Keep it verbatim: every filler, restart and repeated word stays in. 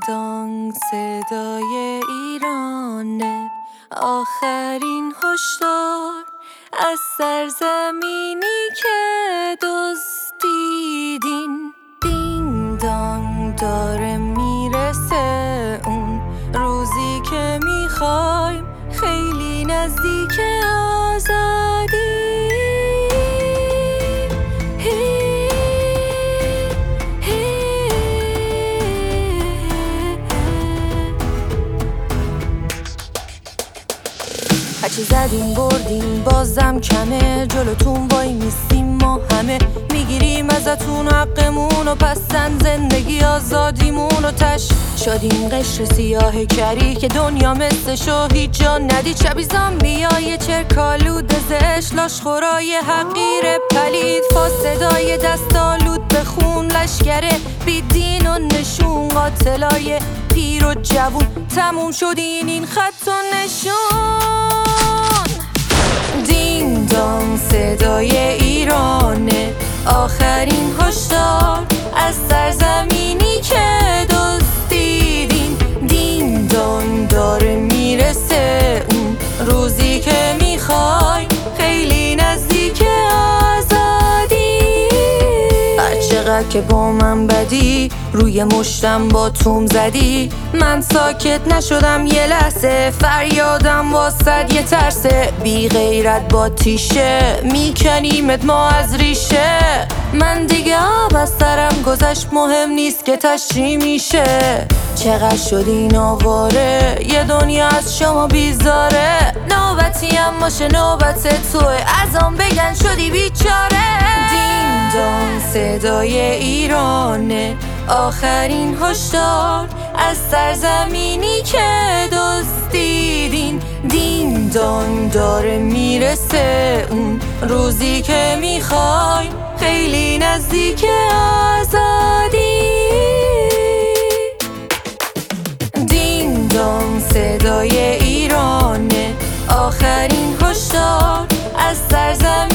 دانگ صدای ایرانه، آخرین هشدار از سرزمینی که دزدیدین. دین دانگ داره میرسه اون روزی که میخوایم خیلی نزدیک آزادی. هرچی زدیم بردیم بازم کمه، جلوتون وای میستیم ما همه، میگیریم ازتون حقمون و پسن زندگی آزادیمون و تش شادیم قشر سیاه کری که دنیا مثلشو هیچ جا ندید. شبی زامبیای چرکالود زش، لاشخورای حقیر پلید، فاسدای دستالود به خون، لشکر بی دین و نشون، قاتلای پیر و جوون. تموم شدین این خط و نشون. دین دان صدای ایرانه، آخرین هشدار از سرزمینی که دزدیدین. دین دان داره میرسه اون روزی که میخوای خیلی نزدیک آزادی. هرچقدر که با من بدی روی مشتم با توم زدی، من ساکت نشدم یه لحظه، فریادم واسد یه ترسه. بی غیرت با تیشه میکنیمت ما از ریشه، من دیگه آب از سرم گذشت، مهم نیست که تشری میشه. چقدر شدین آواره، یه دنیا از شما بیزاره، نوبتی هم باشه نوبت توه، از آن بگن شدی بیچاره. دین دان صدای ایرانه، آخرین هشدار از سرزمینی که دزدیدین. دین دان داره میرسه اون روزی که میخوای خیلی نزدیک آزادی. دین دان صدای ایرانه، آخرین هشدار از سرزمینی